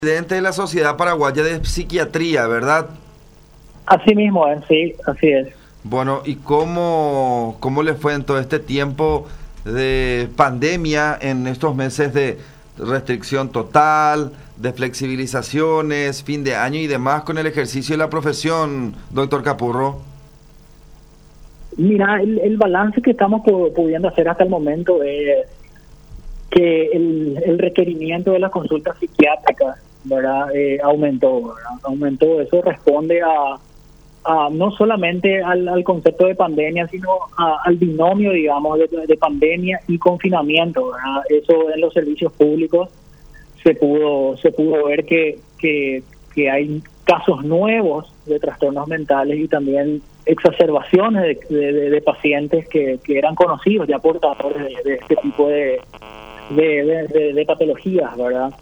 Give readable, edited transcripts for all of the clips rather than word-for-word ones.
Presidente de la Sociedad Paraguaya de Psiquiatría, ¿verdad? Así mismo, sí, así es. Bueno, ¿y cómo le fue en todo este tiempo de pandemia, en estos meses de restricción total, de flexibilizaciones, fin de año y demás con el ejercicio de la profesión, doctor Capurro? Mira, el balance que estamos pudiendo hacer hasta el momento es que el requerimiento de las consultas psiquiátricas, ¿verdad? Aumentó, ¿verdad? Aumentó. Eso responde a no solamente al concepto de pandemia, sino al binomio, digamos, de pandemia y confinamiento, ¿verdad? Eso en los servicios públicos se pudo ver que hay casos nuevos de trastornos mentales y también exacerbaciones de pacientes que eran conocidos ya portadores de este tipo de patologías, ¿verdad?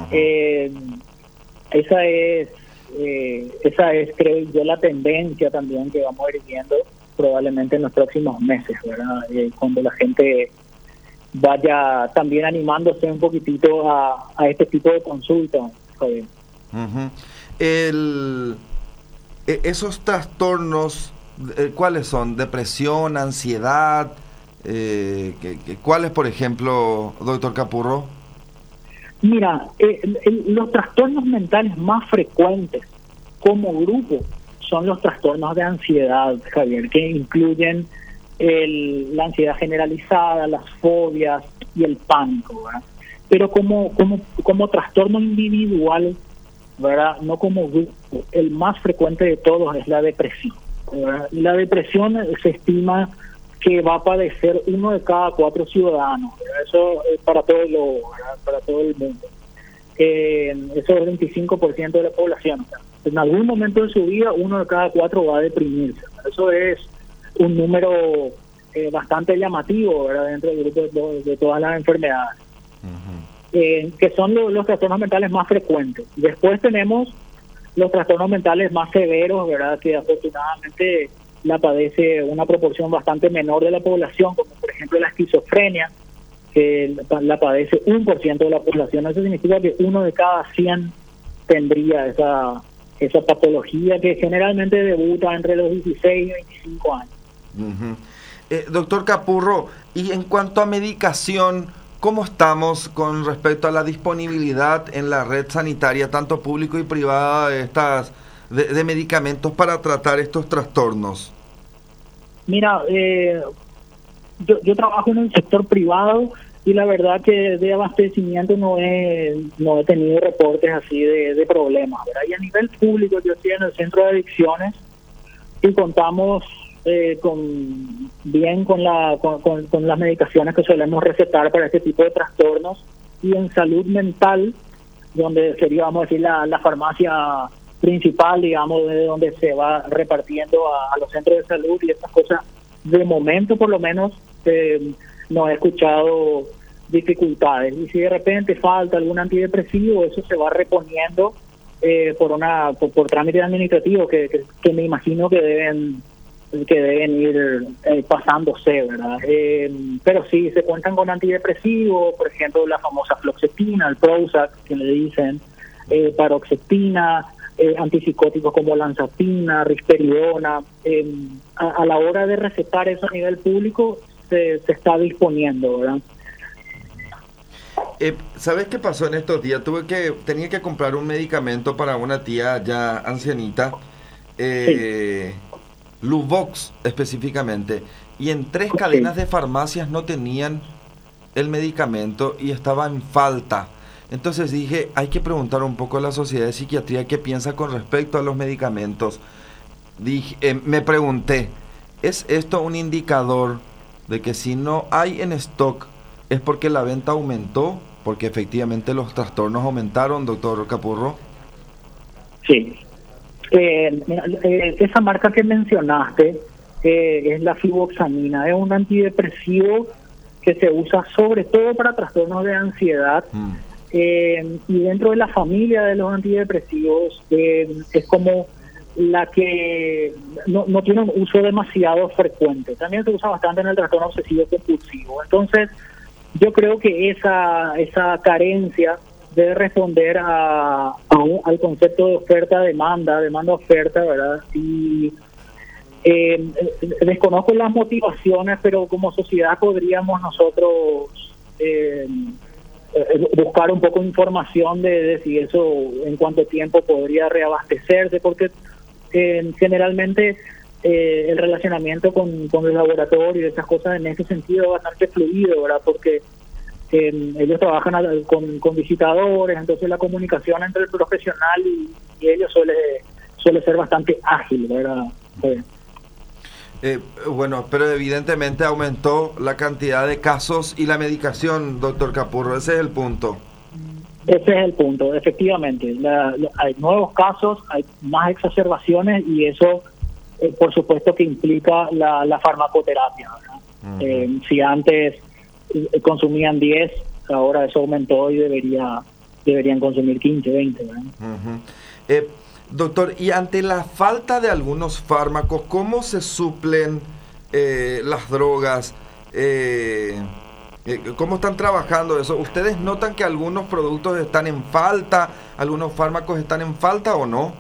Esa es, creo yo, la tendencia también que vamos a ir viendo probablemente en los próximos meses, ¿verdad? Cuando la gente vaya también animándose un poquitito a este tipo de consultas, Javier. Esos trastornos, ¿cuáles son? ¿Depresión, ansiedad? ¿Cuáles, por ejemplo, doctor Capurro? Mira, los trastornos mentales más frecuentes como grupo son los trastornos de ansiedad, Javier, que incluyen la ansiedad generalizada, las fobias y el pánico, ¿verdad? Pero como trastorno individual, ¿verdad? No como grupo, el más frecuente de todos es la depresión, ¿verdad? La depresión se estima que va a padecer 1 de cada 4 ciudadanos, ¿verdad? Eso es para todo el mundo. Eso es el 25% de la población. ¿Verdad? En algún momento de su vida, 1 de cada 4 va a deprimirse. ¿Verdad? Eso es un número bastante llamativo, ¿verdad? Dentro del grupo de todas las enfermedades, que son los trastornos mentales más frecuentes. Después tenemos los trastornos mentales más severos, ¿verdad? Que afortunadamente la padece una proporción bastante menor de la población, como por ejemplo la esquizofrenia, que la padece 1% de la población. Eso significa que 1 de cada 100 tendría esa patología, que generalmente debuta entre los 16 y 25 años. Doctor Capurro, y en cuanto a medicación, ¿cómo estamos con respecto a la disponibilidad en la red sanitaria, tanto público y privada, de medicamentos para tratar estos trastornos? Mira, yo trabajo en el sector privado y la verdad que de abastecimiento no he tenido reportes así de problemas, ¿verdad? Y a nivel público, yo estoy en el centro de adicciones y contamos con las medicaciones que solemos recetar para este tipo de trastornos, y en salud mental, donde sería, vamos a decir, la farmacia principal, digamos, de donde se va repartiendo a los centros de salud y estas cosas, de momento por lo menos no he escuchado dificultades. Y si de repente falta algún antidepresivo, eso se va reponiendo por trámites administrativos que me imagino que deben ir pasándose, ¿verdad? Pero sí, se cuentan con antidepresivos, por ejemplo, la famosa fluoxetina, el Prozac, que le dicen, paroxetina, antipsicóticos como lanzapina, risperidona. A la hora de recetar eso a nivel público se está disponiendo, ¿verdad? ¿Sabes qué pasó en estos días? Tenía que comprar un medicamento para una tía ya ancianita, Sí. Luvox específicamente, y en 3 cadenas de farmacias no tenían el medicamento y estaba en falta. Entonces dije, hay que preguntar un poco a la Sociedad de Psiquiatría qué piensa con respecto a los medicamentos. Me pregunté, ¿es esto un indicador de que si no hay en stock es porque la venta aumentó? Porque efectivamente los trastornos aumentaron, doctor Capurro. Sí. Esa marca que mencionaste es la fluvoxamina, es un antidepresivo que se usa sobre todo para trastornos de ansiedad. Y dentro de la familia de los antidepresivos es como la que no tiene un uso demasiado frecuente. También se usa bastante en el trastorno obsesivo compulsivo. Entonces yo creo que esa carencia debe responder al concepto de oferta-demanda, demanda-oferta, ¿verdad? Y desconozco las motivaciones, pero como sociedad podríamos nosotros buscar un poco de información de si eso en cuánto tiempo podría reabastecerse, porque generalmente el relacionamiento con el laboratorio y esas cosas en ese sentido es bastante fluido, ¿verdad? Porque ellos trabajan con visitadores, entonces la comunicación entre el profesional y ellos suele ser bastante ágil, ¿verdad? Bueno, pero evidentemente aumentó la cantidad de casos y la medicación, doctor Capurro, ese es el punto. Ese es el punto, efectivamente. Hay nuevos casos, hay más exacerbaciones y eso, por supuesto, que implica la farmacoterapia, ¿verdad? Uh-huh. Si antes consumían 10, ahora eso aumentó y deberían consumir 15, 20, ¿verdad? Uh-huh. Doctor, y ante la falta de algunos fármacos, ¿cómo se suplen las drogas? ¿Cómo están trabajando eso? ¿Ustedes notan que algunos productos están en falta, algunos fármacos están en falta o no?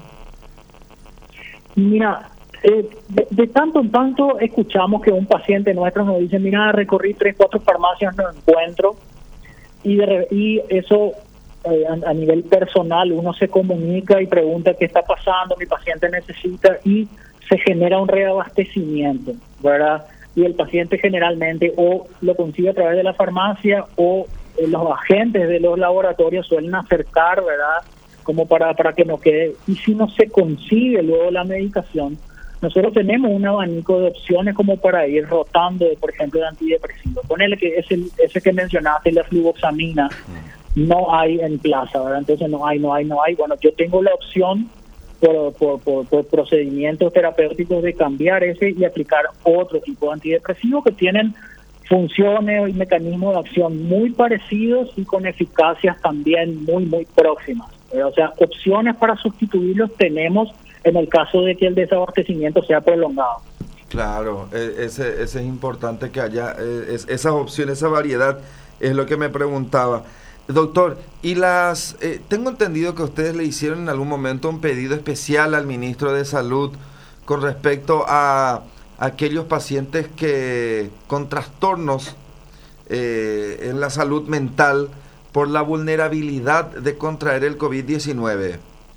Mira, de tanto en tanto escuchamos que un paciente nuestro nos dice, mira, recorrí 3, 4 farmacias, no encuentro, y eso... a nivel personal uno se comunica y pregunta qué está pasando, mi paciente necesita, y se genera un reabastecimiento, ¿verdad? Y el paciente generalmente o lo consigue a través de la farmacia o los agentes de los laboratorios suelen acercar, ¿verdad? Como para que no quede. Y si no se consigue luego la medicación, nosotros tenemos un abanico de opciones como para ir rotando, por ejemplo, de antidepresivos. Ponele que ese que mencionaste, la fluvoxamina, no hay en plaza, ¿verdad? Entonces no hay. Bueno, yo tengo la opción por procedimientos terapéuticos de cambiar ese y aplicar otro tipo de antidepresivos que tienen funciones y mecanismos de acción muy parecidos y con eficacias también muy, muy próximas, ¿verdad? O sea, opciones para sustituirlos tenemos en el caso de que el desabastecimiento sea prolongado. Claro, ese es importante que haya esas opciones, esa variedad, es lo que me preguntaba. Doctor, y tengo entendido que ustedes le hicieron en algún momento un pedido especial al ministro de Salud con respecto a aquellos pacientes que con trastornos en la salud mental por la vulnerabilidad de contraer el COVID-19.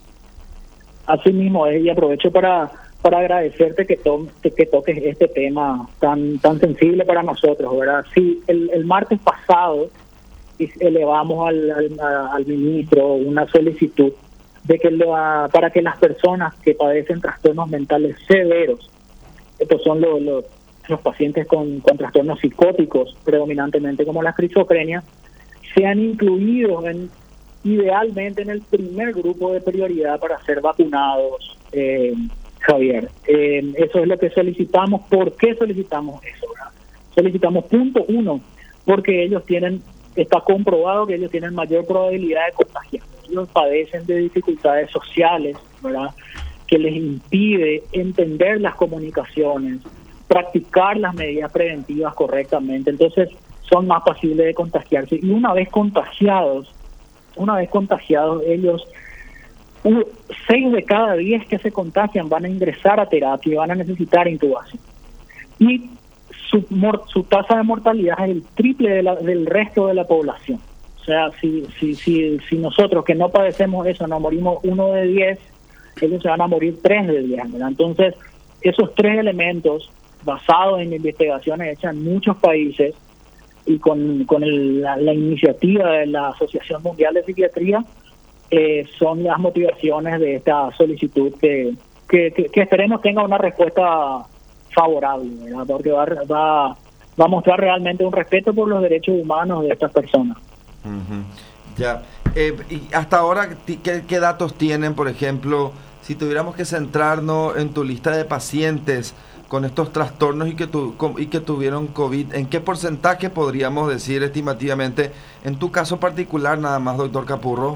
Así mismo es, y aprovecho para agradecerte que toques este tema tan sensible para nosotros, ¿verdad? Sí, el martes pasado elevamos al ministro una solicitud de que para que las personas que padecen trastornos mentales severos, estos son los pacientes con trastornos psicóticos predominantemente como la esquizofrenia, sean incluidos idealmente en el primer grupo de prioridad para ser vacunados, Javier. Eso es lo que solicitamos. ¿Por qué solicitamos eso, verdad? Solicitamos, punto 1, porque está comprobado que ellos tienen mayor probabilidad de contagiar. Ellos padecen de dificultades sociales, ¿verdad?, que les impide entender las comunicaciones, practicar las medidas preventivas correctamente. Entonces son más pasibles de contagiarse. Y una vez contagiados, ellos, 6 de cada 10 que se contagian van a ingresar a terapia y van a necesitar intubación. Y su tasa de mortalidad es el triple del resto de la población. O sea, si nosotros que no padecemos eso nos morimos 1 de 10, ellos se van a morir 3 de 10, ¿verdad? Entonces, esos 3 elementos, basados en investigaciones hechas en muchos países y con la iniciativa de la Asociación Mundial de Psiquiatría, son las motivaciones de esta solicitud que esperemos tenga una respuesta favorable, ¿verdad? Porque va a mostrar realmente un respeto por los derechos humanos de estas personas. Uh-huh. Ya. Y hasta ahora, ¿qué datos tienen, por ejemplo, si tuviéramos que centrarnos en tu lista de pacientes con estos trastornos y que tuvieron COVID, ¿en qué porcentaje podríamos decir estimativamente, en tu caso particular nada más, doctor Capurro?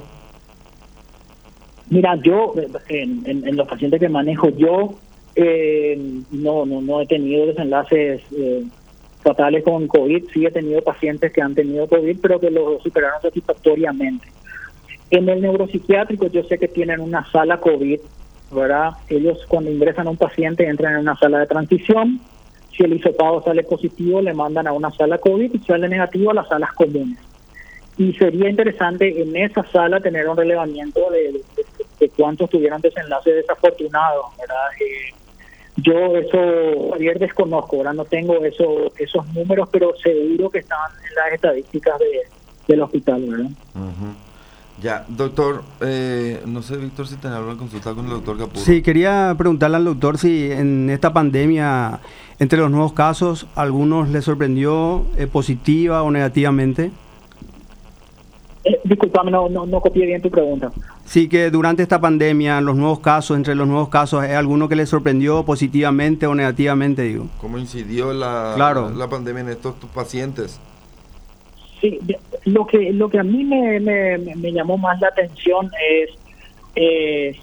Mira, yo, en los pacientes que manejo, yo no he tenido desenlaces fatales con COVID. Sí he tenido pacientes que han tenido COVID, pero que lo superaron satisfactoriamente. En el neuropsiquiátrico yo sé que tienen una sala COVID, ¿verdad? Ellos cuando ingresan a un paciente entran en una sala de transición. Si el hisopado sale positivo, le mandan a una sala COVID, y si sale negativo, a las salas comunes. Y sería interesante en esa sala tener un relevamiento de cuántos tuvieron desenlaces desafortunados, ¿verdad? Yo eso, Javier, desconozco, ¿verdad? No tengo esos números, pero seguro que están en las estadísticas del hospital, ¿verdad? Ya, doctor, no sé, Víctor, si tenés alguna consulta con el doctor Capurro. Sí, quería preguntarle al doctor si en esta pandemia, entre los nuevos casos, ¿algunos le sorprendió positiva o negativamente? Disculpame, no copié bien tu pregunta. Sí, que durante esta pandemia, entre los nuevos casos, ¿hay alguno que le sorprendió positivamente o negativamente, digo? ¿Cómo incidió la pandemia en estos pacientes? Sí, lo que a mí me llamó más la atención es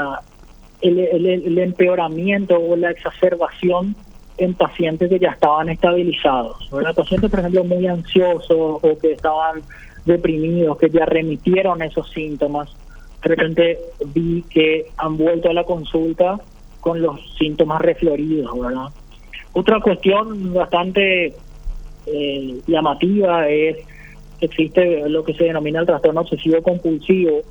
el empeoramiento o la exacerbación en pacientes que ya estaban estabilizados, ¿verdad? Pacientes, por ejemplo, muy ansiosos o que estaban deprimidos, que ya remitieron esos síntomas. De repente vi que han vuelto a la consulta con los síntomas refloridos, ¿verdad? Otra cuestión bastante llamativa es que existe lo que se denomina el trastorno obsesivo compulsivo,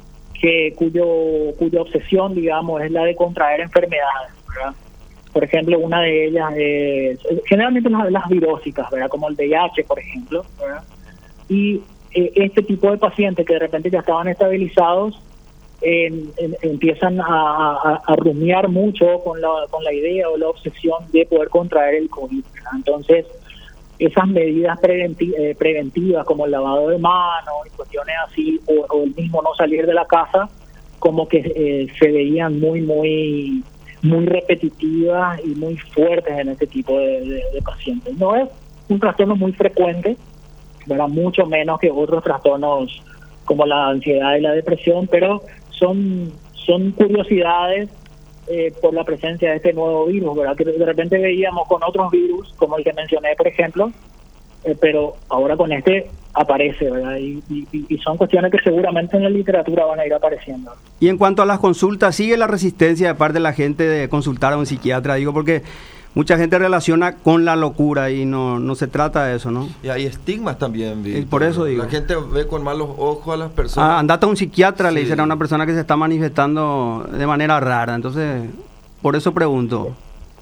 cuya obsesión, digamos, es la de contraer enfermedades, ¿verdad? Por ejemplo, una de ellas es generalmente las virósicas, ¿verdad? Como el VIH, por ejemplo, ¿verdad? Y este tipo de pacientes que de repente ya estaban estabilizados empiezan a rumiar mucho con la idea o la obsesión de poder contraer el COVID, ¿verdad? Entonces, esas medidas preventivas como el lavado de manos y cuestiones así, o el mismo no salir de la casa, como que se veían muy repetitivas y muy fuertes en este tipo de pacientes. No es un trastorno muy frecuente, ¿verdad? Mucho menos que otros trastornos como la ansiedad y la depresión, pero son curiosidades por la presencia de este nuevo virus, ¿verdad? Que de repente veíamos con otros virus, como el que mencioné, por ejemplo, pero ahora con este aparece, ¿verdad? Y son cuestiones que seguramente en la literatura van a ir apareciendo. Y en cuanto a las consultas, ¿sigue la resistencia de parte de la gente de consultar a un psiquiatra? Digo, porque mucha gente relaciona con la locura y no se trata de eso, ¿no? Y hay estigmas también, Víctor. Por eso digo. La gente ve con malos ojos a las personas. Andate a un psiquiatra, sí. Le dicen a una persona que se está manifestando de manera rara. Entonces, por eso pregunto.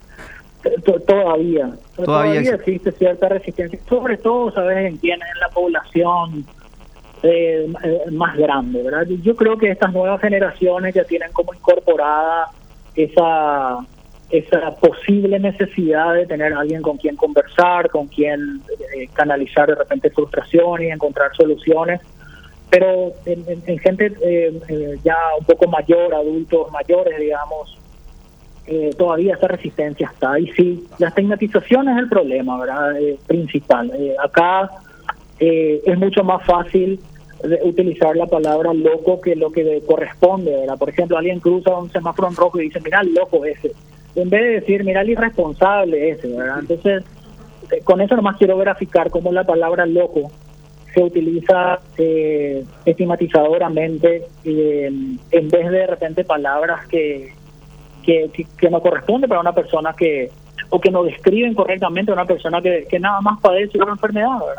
Todavía existe cierta resistencia, sobre todo, ¿sabes?, en quienes en la población más grande, ¿verdad? Yo creo que estas nuevas generaciones ya tienen como incorporada esa posible necesidad de tener alguien con quien conversar, con quien canalizar de repente frustraciones y encontrar soluciones, pero en gente ya un poco mayor, adultos mayores, digamos, todavía esa resistencia está. Y sí, la estigmatización es el problema, ¿verdad? Principal. Acá es mucho más fácil utilizar la palabra loco que lo que corresponde, ¿verdad? Por ejemplo, alguien cruza un semáforo en rojo y dice, mira el loco ese, en vez de decir, mira el irresponsable ese, ¿verdad? Entonces, con eso nomás quiero verificar cómo la palabra loco se utiliza estigmatizadoramente en vez de repente palabras que no corresponden para una persona o que no describen correctamente a una persona que nada más padece una enfermedad, ¿verdad?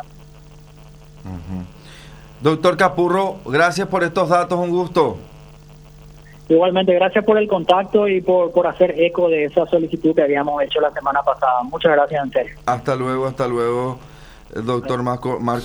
Doctor Capurro, gracias por estos datos, un gusto. Igualmente, gracias por el contacto y por hacer eco de esa solicitud que habíamos hecho la semana pasada. Muchas gracias, en serio. Hasta luego, doctor Marco.